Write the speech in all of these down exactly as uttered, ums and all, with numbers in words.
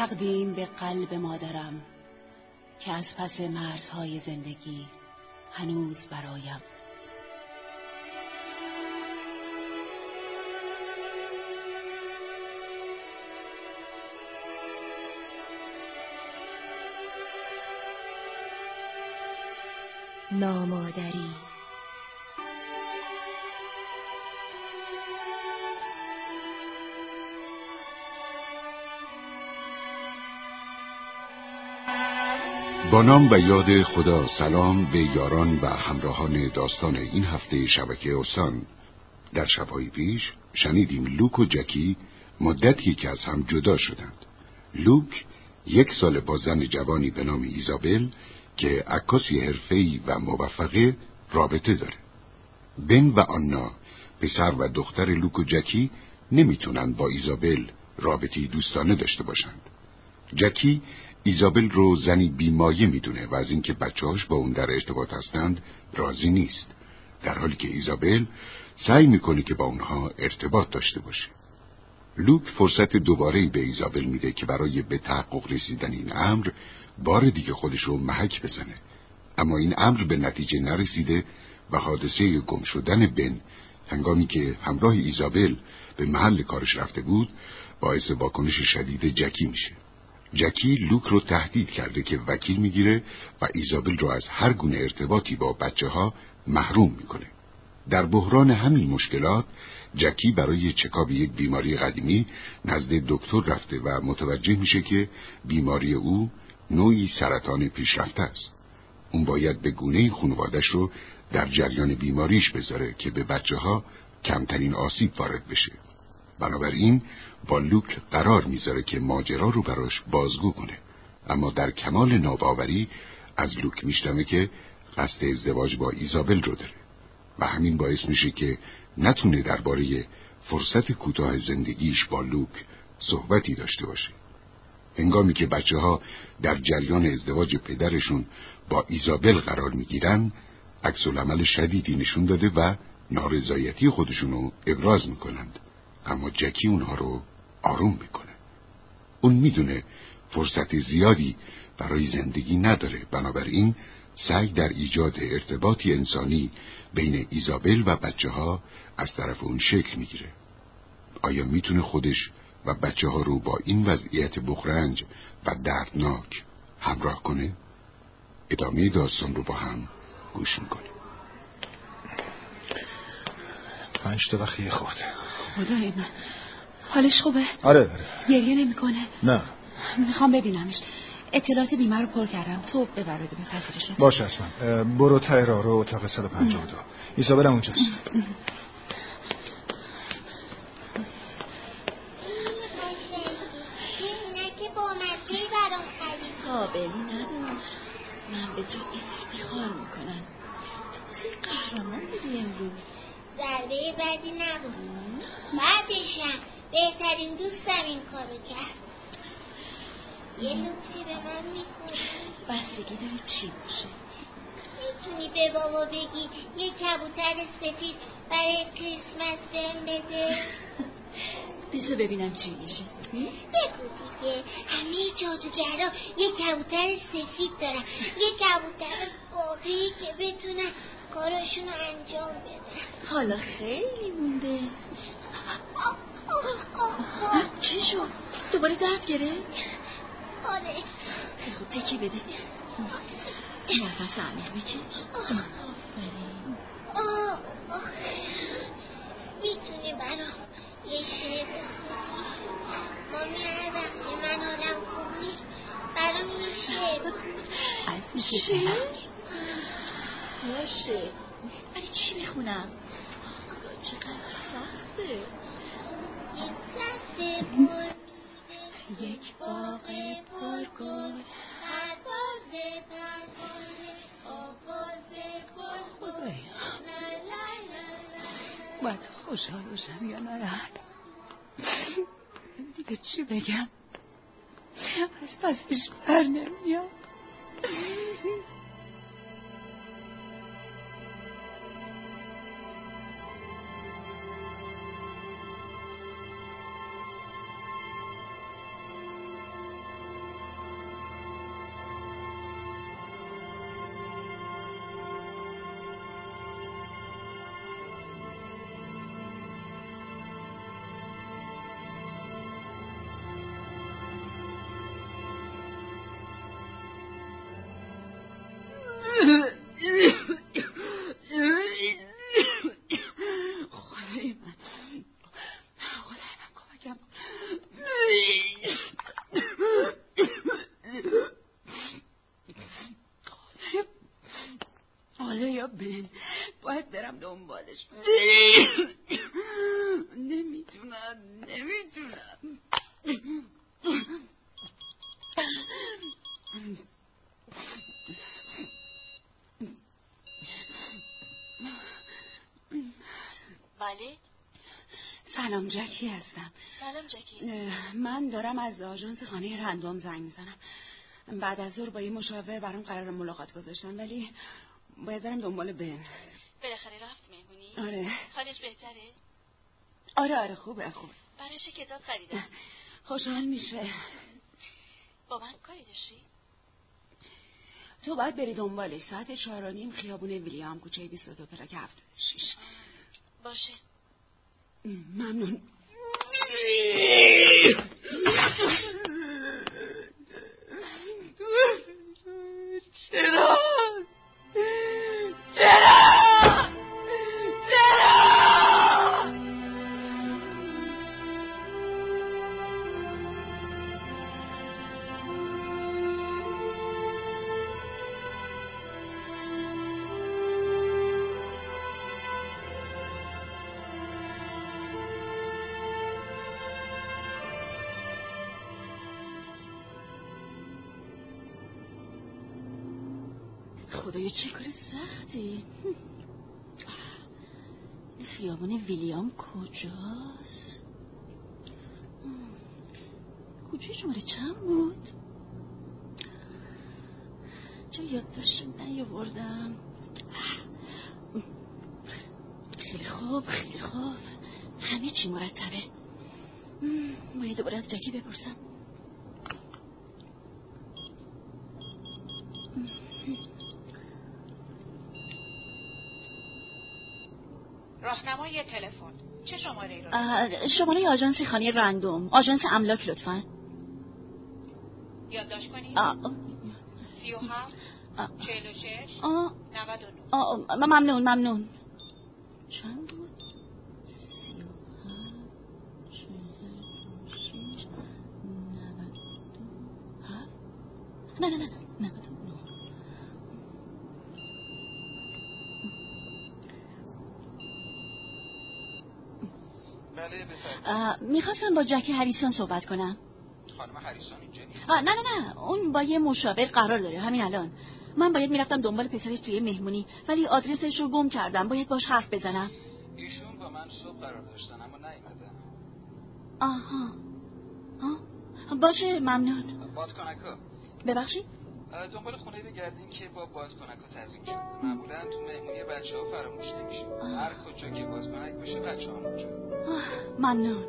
تقدیم به قلب مادرم که از پس مرزهای زندگی هنوز برایم. نامادری. با نام و یاد خدا. سلام به یاران و همراهان داستان این هفته شبکه استان. در شب‌های پیش شنیدیم لوک و جکی مدتی که از هم جدا شدند. لوک یک سال با زن جوانی به نام ایزابل که عکاسی حرفه‌ای و موفقه رابطه داره. بن و آنا پسر و دختر لوک و جکی نمیتونن با ایزابل رابطی دوستانه داشته باشند. جکی ایزابل رو زنی بیمایه میدونه و از اینکه بچه‌هاش با اون در ارتباط هستند راضی نیست، در حالی که ایزابل سعی میکنه که با اونها ارتباط داشته باشه. لوک فرصت دوباره‌ای به ایزابل میده که برای به تحقق رسیدن این امر بار دیگه خودش رو محک بزنه، اما این امر به نتیجه نرسیده و حادثه گم شدن بن هنگامی که همراه ایزابل به محل کارش رفته بود باعث واکنش شدید جکی میشه. جکی لوک رو تهدید کرده که وکیل میگیره و ایزابل رو از هر گونه ارتباطی با بچه ها محروم میکنه. در بحران همین مشکلات جکی برای چکاب یک بیماری قدیمی نزد دکتر رفته و متوجه میشه که بیماری او نوعی سرطان پیشرفته است. اون باید به گونه خانواده‌اش رو در جریان بیماریش بذاره که به بچه ها کمترین آسیب وارد بشه. بنابراین با لوک قرار میذاره که ماجرا رو براش بازگو کنه، اما در کمال ناباوری از لوک میشنوه که قصد ازدواج با ایزابل رو داره و همین باعث میشه که نتونه درباره فرصت کوتاه زندگیش با لوک صحبتی داشته باشه. هنگامی که بچه ها در جریان ازدواج پدرشون با ایزابل قرار میگیرن، عکس العمل شدیدی نشون داده و نارضایتی خودشونو ابراز میکنند، اما جکی اونها رو آروم میکنه. اون میدونه فرصت زیادی برای زندگی نداره، بنابراین سعی در ایجاد ارتباطی انسانی بین ایزابل و بچه ها از طرف اون شکل میگیره. آیا میتونه خودش و بچه ها رو با این وضعیت بغرنج و دردناک همراه کنه؟ ادامه داستان رو با هم گوش میکنه. پنج تا وقتی خورد. خدای من، حالش خوبه؟ آره آره. گریه نمی کنه؟ نه. میخوام ببینمش. اطلاعات بیمه رو پر کردم، تو ببرد به پذیرش. باشه اصلا. برو ته راه رو اتاق صد و پنجاه و دو. ایزابل هم اونجاست. قابلی نداشت. من به تو افتخار میکنم. قهرمان بودی امروز. ضربه بدی نبود. بعدشم بهترین دوستم این کارو کرد. یه لطفی به من میکنی؟ بستگی داره چی باشه. میتونی به بابا بگی یه کبوتر سفید برای کریسمس بهم بده؟ بذار ببینم چی میشه. بگو دیگه. همه جادوگرا یه کبوتر سفید دارن، یه کبوتر واقعی که بتونن کاراشونو انجام بدن. حالا خیلی مونده. چی شد؟ دوباره درد گرفت؟ آره. خب تکی بده. نفس عمیق بکش. آفرین. میتونی برام یه شعر بخونی؟ مامی هر وقتی من حالم خوب نیست برام یه شعر بخونی. شعر؟ باشه. ولی چی میخونم؟ چقدر سخته. یک دسته پر میوه، یک باغ پرگل، پرواز پروانه، آواز بلبل. خدایا باید خوشحال باشم یا نه؟ دیگه چی بگم؟ از پسش بر نمیام. خدای من خدای من کمکم. حالا یا بن باید برم دنبالش. نمیتونم نمیتونم. بله. سلام جکی هستم. سلام جکی. من دارم از آژانس خانه رندوم زنگ میزنم. بعد از ظهر با یه مشاور برام قرار ملاقات گذاشتن ولی باید برم دنبال بن. بالاخره رفت مهمونی؟ آره. حالش بهتره؟ آره آره خوبه خوب. برایش کتاب خریدم. خوشحال میشه. با من کاری داشتی؟ تو باید بری دنبالش. ساعت چهار و نیم خیابون ویلیام کوچه بیست و دو پلاک هفتاد و شش. باشه. ممنون. چرا؟ چرا؟ چرا؟ خدایا چه کار سختی. این خیابان ویلیام کجاست؟ کوچه شماره چند بود؟ چه یادداشت نیاوردم. خیلی خوب خیلی خوب همه چی مرتبه. باید دوباره از جکی بپرسم. راهنمای تلفن چه شماره ای رو؟ شماره آژانس خانه رندوم، آژانس املاک لطفاً. یادداشت کنید. سی و هفت چهل و شش نود و نه. ممنون ممنون. چند بود؟ سی و هفت چهل و شش نود و دو. نه نه نه نود و نه. بله بفرمایید. میخواستم با جکی هریسون صحبت کنم. خانم هریسون اینجا نیست؟ نه نه نه اون با یه مشاور قرار داره همین الان. من باید میرفتم دنبال پسرش توی مهمونی ولی آدرسش رو گم کردم. باید باش حرف بزنم. ایشون با من صبح قرار داشتن اما نیومدن. آها آه. باشه ممنون. بادکنکا. ببخشید؟ دنبال خونه بگردین که با بادکنکا تزیین شده. معمولا تو مهمونی بچه‌ها فراموش نمیشه. هر کجا که بادکنک باشه بچه‌ها اونجا. ممنون.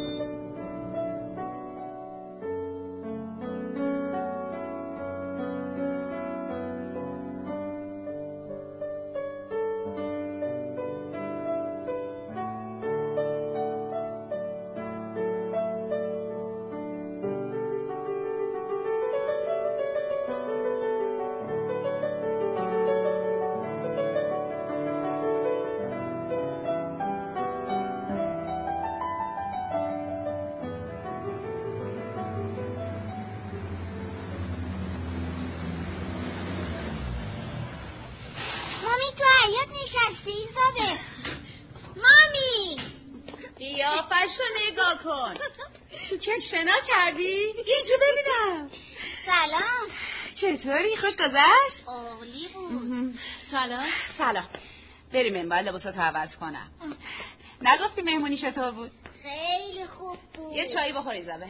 تو چه شنا کردی؟ اینجا ببینم. سلام. چطوری؟ خوش گذشت؟ عالی بود. سلام. سلام. بریم این باید لباساتو عوض کنم. نگفتی مهمونی چطور بود؟ خیلی خوب بود. یه چایی بخور ایزابه.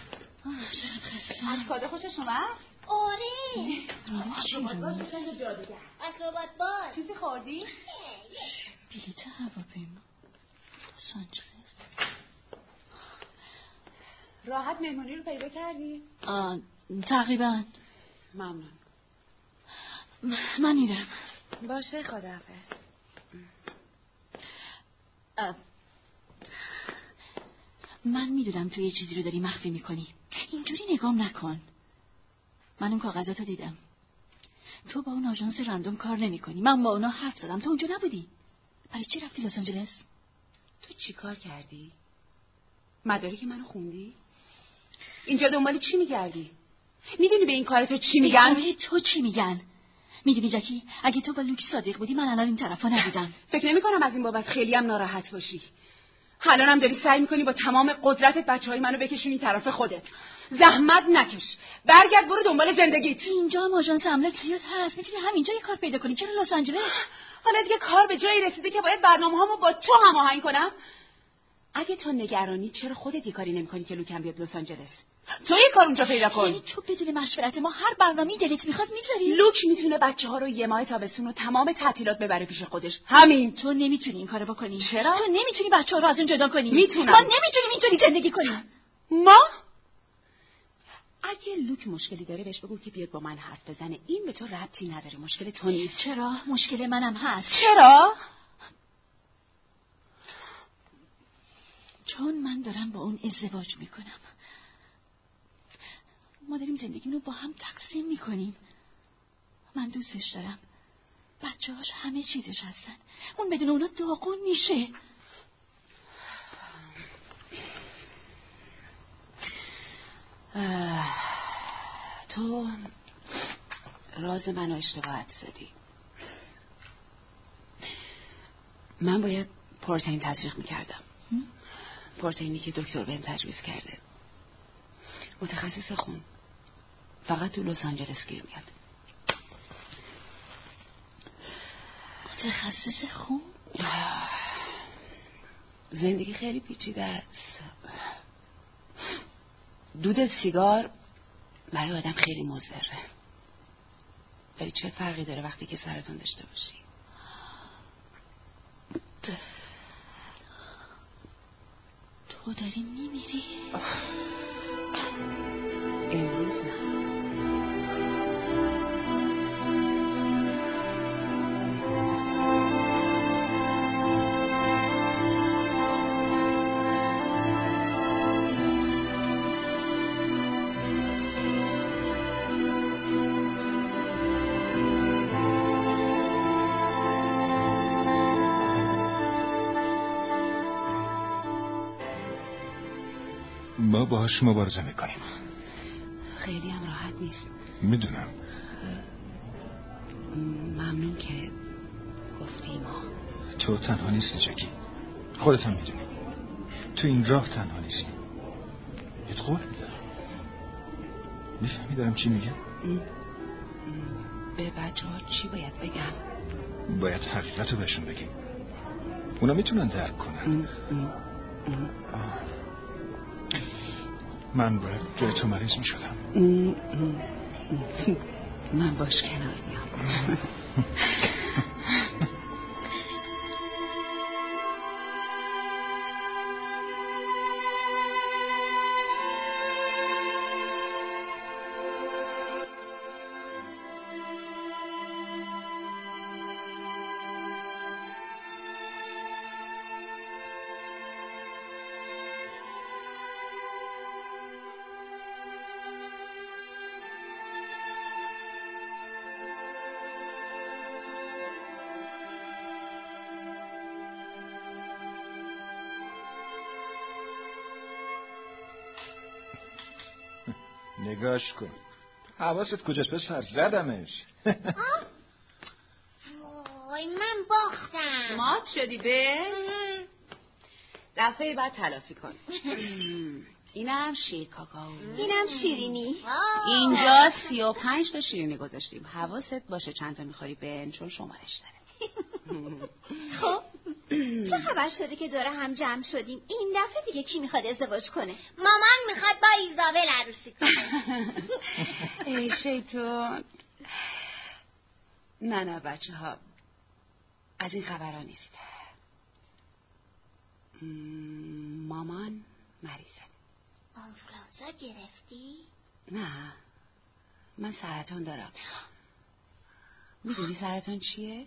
از کادو خوشش اومد؟ آره. اکروبات باز بزن جادوگر. اکروبات باز. چیزی خوردی؟ بلیط هواپیما. سانچز. راحت مهمونی رو پیدا کردی؟ آه تقریبا. ممنون. من میرم. باشه خداحافظ. من میدونم تو یه چیزی رو داری مخفی میکنی. اینجوری نگام نکن. من اون کاغذاتو دیدم. تو با اون آژانس رندوم کار نمی کنی. من با اونا حرف زدم، تو اونجا نبودی. برای چی رفتی لس آنجلس؟ تو چی کار کردی؟ مدارک منو خوندی؟ اینجا دنبال چی میگردی؟ میدونی به این کار تو چی میگن؟ به تو چی میگن؟ میدونی جکی، اگه تو با لوک صادق بودی من الان این طرفا نبودم. فکر نمی کنم از این بابت خیلی هم ناراحت باشی. الانم داری سعی میکنی با تمام قدرتت بچهای منو بکشونی طرف خودت. زحمت نکش، برگرد برو دنبال زندگیت. اینجا هم آژانس املاک زیاد هست، میتونی همینجا یه کار پیدا کنی. چرا لس آنجلس؟ حالا دیگه کار به جایی رسیده که باید برنامه‌هامو با تو هماهنگ کنم. اگه تو نگرانی چرا خودت یه کاری نمی‌کنی که لوکم بیاد لس آنجلس؟ تو یه کار اونجا پیدا کن. یعنی تو بدون مشورت ما هر برنامه‌ای دلت میخواد میذاری؟ لوک میتونه بچه‌ها رو یه ماه تابستون و تمام تعطیلات ببره پیش خودش. همین. تو نمیتونی این کارو بکنی. چرا؟ تو نمیتونی بچه‌ها رو از اون جدا کنی. میتونم. ما نمیتونیم اینطوری زندگی کنیم. ما؟ اگه لوک مشکلی داره بهش بگو که بیاد با من حرف بزنه. این به تو ربطی نداره، مشکل تو نیست. چرا؟ مشکل منم هست. چرا؟ چون من دارم با اون ازدواج میکنم. ما داریم زندگیمونو با هم تقسیم میکنیم. من دوستش دارم، بچه هاش همه چیزش هستن. اون بدون اونا داغون میشه. تو راز منو اشتباهت زدی. من باید پروتئین تزریق میکردم. پروتئینی که دکتر بهم تجویز کرده. متخصص خون فقط تو لس آنجلس گیر میاد. متخصص خون؟ زندگی خیلی پیچیده است. دود سیگار برای آدم خیلی مضره. ولی چه فرقی داره وقتی که سرطان داشته باشی؟ تو داری میمیری؟ امروز نه. ما باهاش مبارزه میکنیم. خیلی هم راحت نیست. میدونم. ممنون که گفتی ما. تو تنها نیستی جکی، خودت هم میدونی. تو این راه تنها نیستی. یه قول میدارم. میفهمی دارم چی میگم؟ به بچه ها چی باید بگم؟ باید حقیقت رو بهشون بگیم. اونا میتونن درک کنن. من باید جای تو مریض می شدم. من باش کنار میام. نگاش کن. حواست کجاست پسر؟ زدمش. وای من باختم. مات شدی به؟ دفعه بعد تلافی کن. اینم شیر کاکائو، اینم شیرینی. اینجا سی و پنج تا شیرینی گذاشتیم. حواست باشه چند تا میخوری بن، چون شمارش داره. خب چه خبر شده که داره هم جمع شدیم؟ این دفعه دیگه کی میخواد ازدواج کنه؟ مامان میخواد با ایزابل عروسی کنه. ای شیطون. نه نه بچه ها از این خبرها نیست. مامان مریضه. آنفولانزا گرفتی؟ نه من سرطان دارم. میدونی سرطان چیه؟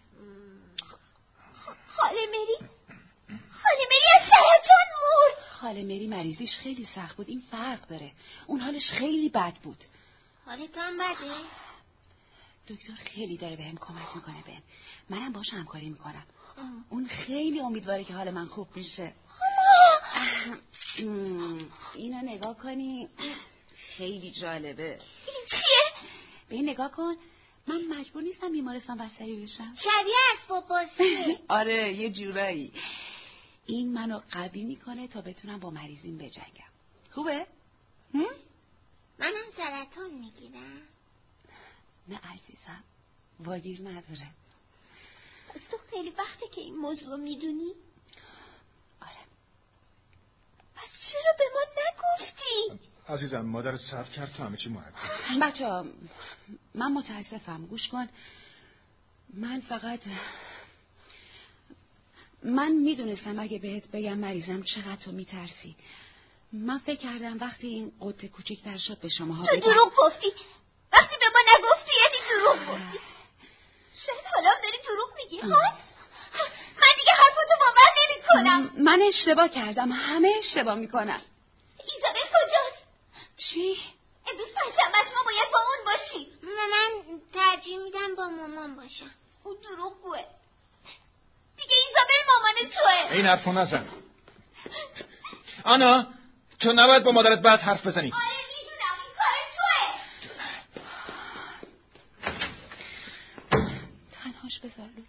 خاله مری خاله مری از سرطان مرد. خاله مری مریضیش خیلی سخت بود. این فرق داره. اون حالش خیلی بد بود. حالت هم بده؟ دکتر خیلی داره بهم کمک میکنه بن. منم باهاش همکاری میکنم. اون خیلی امیدواره که حال من خوب میشه. اینو نگاه کنی، خیلی جالبه. این چیه؟ به این نگاه کن. من مجبور نیستم بیمارستان بستری بشم. شبیه اسباب بازیه. آره یه جورایی. این منو قوی میکنه تا بتونم با مریضین بجنگم. خوبه؟ هم؟ منم سرطان میگیرم. نه عزیزم، واگیر نداره. پس تو خیلی وقته که این موضوع میدونی؟ آره. پس چرا به ما نگفتی؟ عزیزم مادر صبر کرد تا همه چی محکم. بچه ها من متاسفم، گوش کن. من فقط من میدونستم اگه بهت بگم مریضم چقدر تو میترسی. من فکر کردم وقتی این قطه کوچکتر شد به شما ها تو دروغ گفتی. وقتی به ما نگفتی یعنی دروغ گفتی. شاید حالا داری دروغ میگی ها؟ من دیگه حرفتو باور نمی کنم. من اشتباه کردم، همه اشتباه میکنم. ایزابل کجاست؟ چی؟ امروز پنجشنبه است، ما باید با اون باشیم. من ترجیح میدم با مامان باشم. اون دروغگوه. دیگه ایزابل مامان توه. این حرفو نزن. آنا تو نباید با مادرت بعد حرف بزنی. آره میدونم، این کار توه. تنهاش بذار لوک.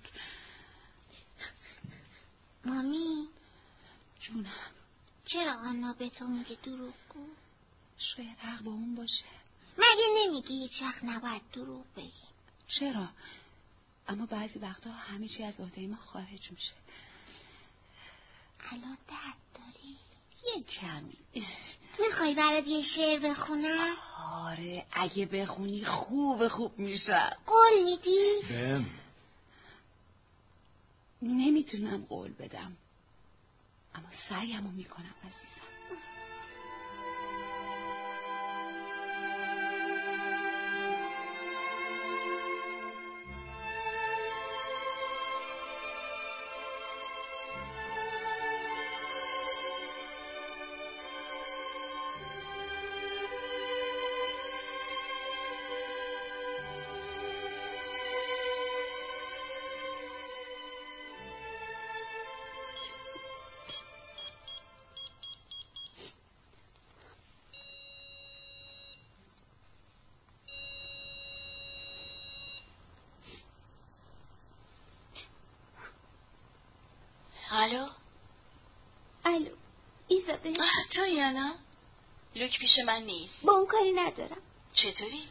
مامی جونم. چرا آنا به تو میگه دروغگو؟ شاید حق با اون باشه. مگه نمیگی هیچ وقت نباید دروغ بگی؟ چرا؟ اما بعضی وقتا همه چی از عهده ما خارج میشه. الان درد داری؟ یه کمی. میخوای برات یه شعر بخونم؟ آره اگه بخونی خوب خوب میشه. قول میدی؟ بهم نمیتونم قول بدم اما سعیمو میکنم عزیزم. الو الو ایزابل. تو یانا؟ لوک پیش من نیست. با اون کاری ندارم. چطوری؟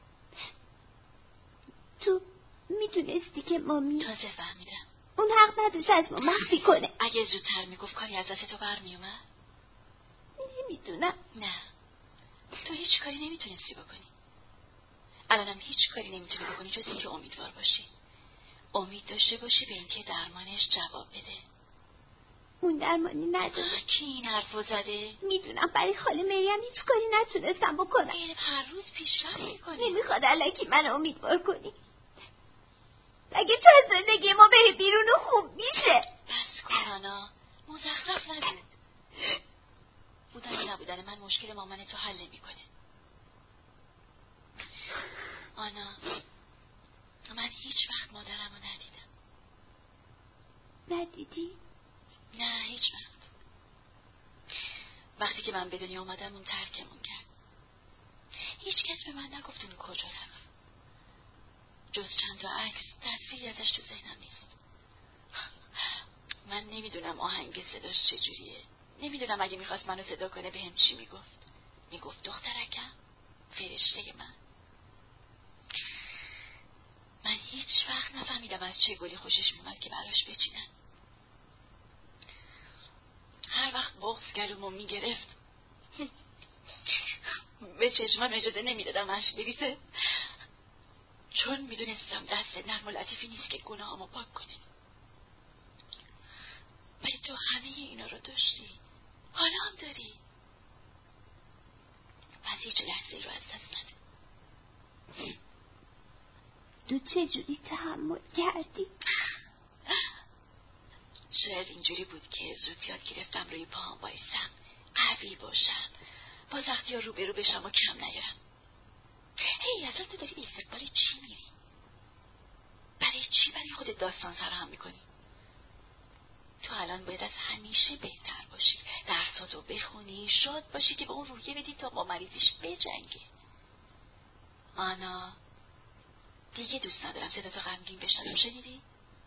تو میدونستی که مامی تازه فهمیدم. اون حق نداشت از ما مخفی کنه. اگه زودتر میگفت کاری از دست تو برمی اومد؟ نمیدونم. نه تو هیچ کاری نمیتونستی بکنی. الانم هیچ کاری نمیتونی بکنی جز اینکه امیدوار باشی. امید داشته باشی به اینکه درمانش جواب بده. اون درمانی نداره. کی این حرفو زده؟ میدونم برای خاله مریم هیچ کاری نتونستم بکنم. این هر روز پیشرفت میکنه. نمیخواد الکی من امیدوار کنی. اگه تو از زندگی ما بری بیرون و خوب میشه. بس کن آنا، مزخرف نگو. بودن و نبودن من مشکل مامان تو حل نمیکنه. آنا من هیچ وقت مادرمو ندیدم. ندیدی؟ نه هیچ وقت. وقتی که من به دنیا آمدم اون ترکمون کرد. هیچ کس به من نگفت اون کجا رفت. جز چند تا عکس تصویری ازش تو ذهنم نیست. من نمیدونم آهنگ صداش چجوریه. نمیدونم اگه میخواست منو صدا کنه بهم چی میگفت. میگفت دخترکم، فرشته من. من هیچ وقت نفهمیدم از چه گلی خوشش میومد که براش بچینم. هر وقت بغض گلومو میگرفت به چشمم اجازه نمیدادم اشک بریزه، چون میدونستم دست نرم و لطیفی نیست که گناهامو پاک کنه. ولی تو همه اینا رو داشتی، حالا هم داری. پس هیچ لحظه رو از دست نده. تو چجوری تحمل کردی؟ شاید اینجوری بود که زود یاد گرفتم روی پاهم بایستم، قوی باشم، با سختی ها روبرو بشم و کم نیارم. هی اصلا تو داری به استقبال چی میری؟ چی برای خودت داستان سرهم میکنی؟ تو الان باید از همیشه بهتر باشی، درساتو بخونی، شاد باشی که به اون روحیه بدی تا با مریضیش بجنگی. آنا دیگه دوست ندارم صدا تو غمگین بشنوم، شنیدی؟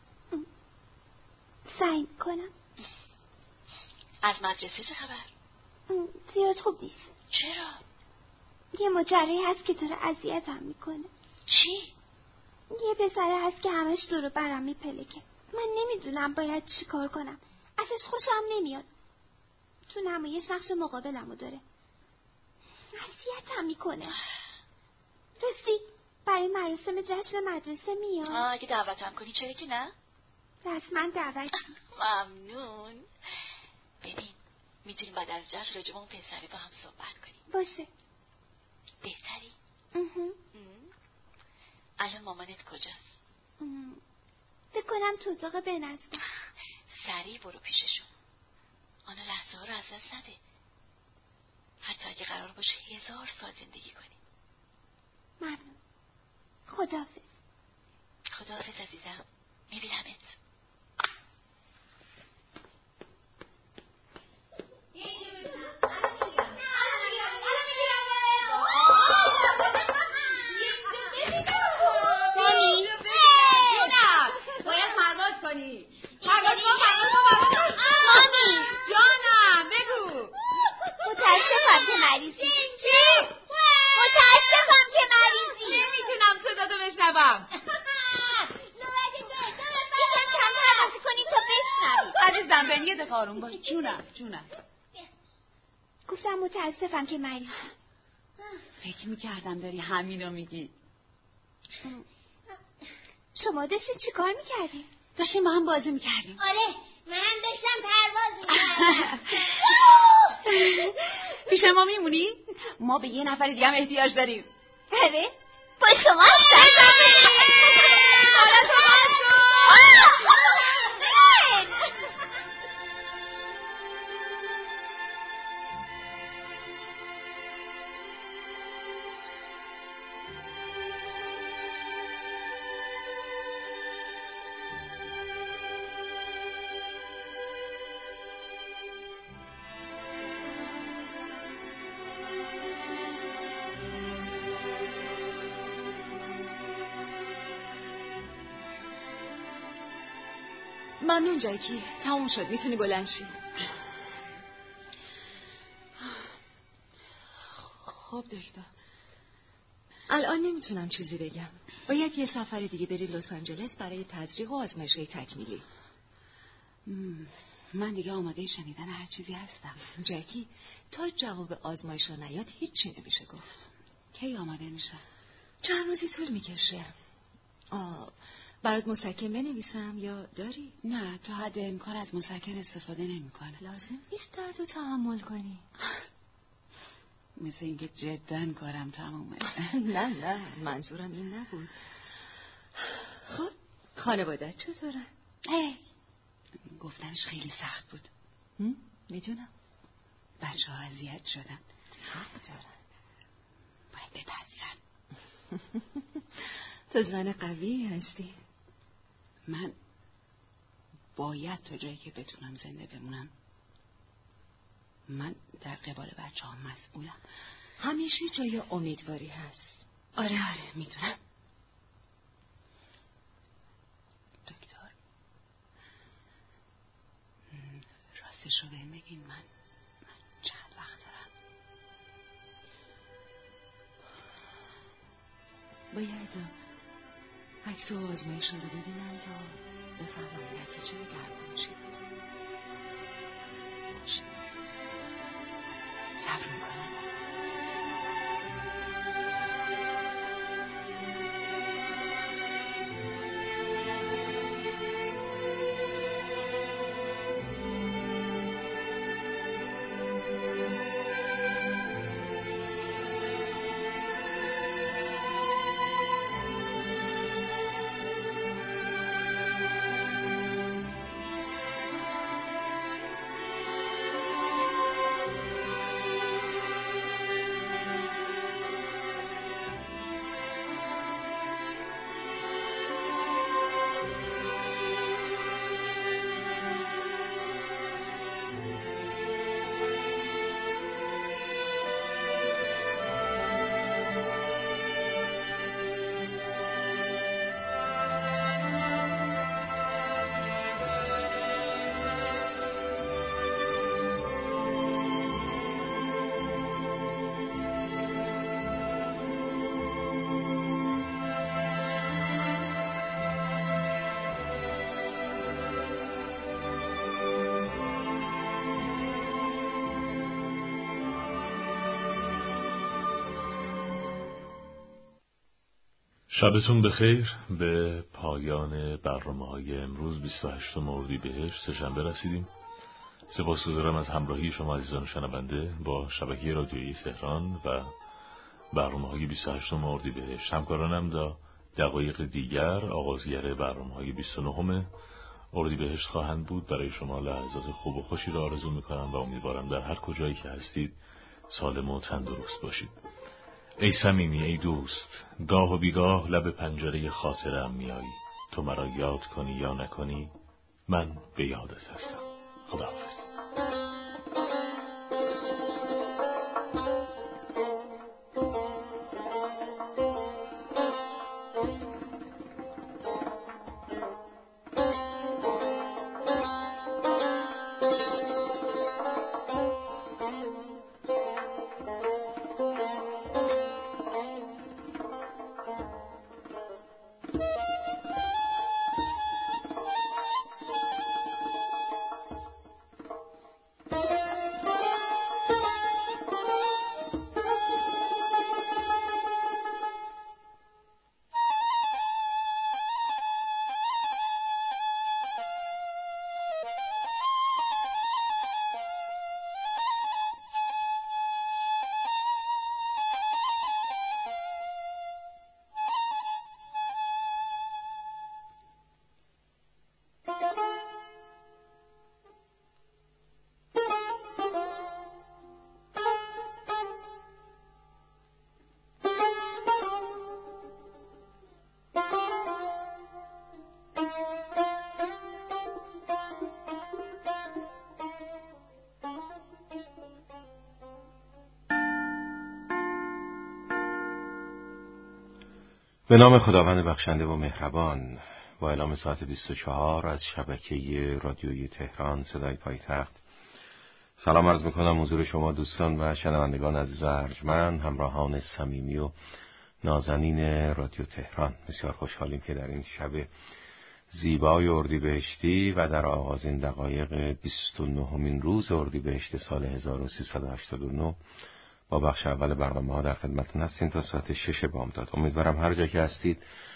سعی میکنم. از مدرسه چه خبر؟ زیاد خوب نیست. چرا؟ یه ماجرایی هست که داره اذیتم میکنه. چی؟ یه پسره هست که همش دور و برم میپلکه. من نمیدونم باید چی کار کنم. ازش خوشم نمیاد. تو نمایش نقش مقابلمو داره. اذیتم میکنه. راستی برای مراسم جشن مدرسه میاد؟ آه اگه دعوتم کنی چرا که نه؟ رسما دعوت. ممنون. ببین میتونیم بعد از جشن راجع به اون پسره با هم صحبت کنیم. باشه. بهتری؟ اه. الان مامانت کجاست؟ فکر کنم تو اتاق بنزده. سریع برو پیششون. آنا لحظه ها رو از دست نده. حتی اگه قرار باشه هزار سال زندگی کنی. ممنون. خداحافظ. خداحافظ عزیزم. میبینمت. مامی جونم باید پرواز کنی. پرواز کن پرواز کن. مامی جانم بگو. متاسفم که مریضی. چی؟ متاسفم که مریضی. نمیتونم صداتو بشنوم. یکم کمتر بازی کنی تا بشنوی. عزیزم بنی یه دقیقه آروم باش. جونم جونم. گفتم متاسفم که مریضی. فکر میکردم داری همینو میگی. شما داشتید چی کار میکردیم؟ داشتیم با هم بازی میکردیم. آره منم داشتم پرواز میکردم. پیش ما میمونی؟ ما به یه نفر دیگه هم احتیاج داریم. آره با شما هستم. حالا تو ممنون جکی. تموم شد. میتونی بلند شی. خب دکتر الان نمیتونم چیزی بگم. باید یه سفر دیگه بری لس آنجلس برای تزریق و آزمایش‌های تکمیلی. من دیگه آماده شنیدن هر چیزی هستم. جکی تا جواب آزمایش رو نیاد هیچی نمیشه گفت. کی آماده میشه؟ چند روزی طول میکشه. آه برات مسکن بنویسم یا داری؟ نه تا حد امکان از مسکن استفاده نمیکنه. لازم نیست درد رو تحمل کنی. مثل اینکه جداً کارم تمومه. نه نه منظورم این نبود. خب خانوادت چطوره؟ ای گفتنش خیلی سخت بود. میدونم بچه ها اذیت شدن. حق دارن باید بپذیرن. تو زن قوی هستی. من باید تا جایی که بتونم زنده بمونم. من در قبال بچه ها مسئولم. همیشه جای امیدواری هست. آره آره میدونم. دکتر راستش رو بهم بگین من من چقدر وقت دارم؟ باید عکس و آزمایش رو ببینم تا بفهمم نتیجه درمان چی بود. باشه صبر میکنم. شبتون بخیر. به پایان برنامه‌های امروز بیست و هشتم اردیبهشت سه‌شنبه رسیدیم. سپاسگزارم از همراهی شما عزیزان شنونده با شبکه رادیویی تهران و برنامه‌های بیست و هشتم اردیبهشت. همکارانم در دقایق دیگر آغازگر برنامه‌های بیست و نهم اردیبهشت خواهند بود. برای شما لحظات خوب و خوشی را آرزو می‌کنم و امیدوارم در هر کجایی که هستید سالم و تندرست باشید. ای صمیمی، ای دوست، گاه و بیگاه لب پنجره خاطرم میایی. تو مرا یاد کنی یا نکنی، من به یادت هستم. خداحافظ. به نام خداوند بخشنده و مهربان. با اعلام ساعت بیست و چهار از شبکه رادیویی تهران صدای پایتخت سلام عرض میکنم حضور شما دوستان و شنوندگان عزیز و ارجمند، همراهان صمیمی و نازنین رادیو تهران. بسیار خوشحالیم که در این شب زیبای اردیبهشتی و در آغازین دقایق بیست و نهمین روز اردیبهشت سال هزار و سیصد و هشتاد و نه با بخش اول برنامه ها در خدمتتون هستیم تا ساعت شش بامداد. امیدوارم هر جا که هستید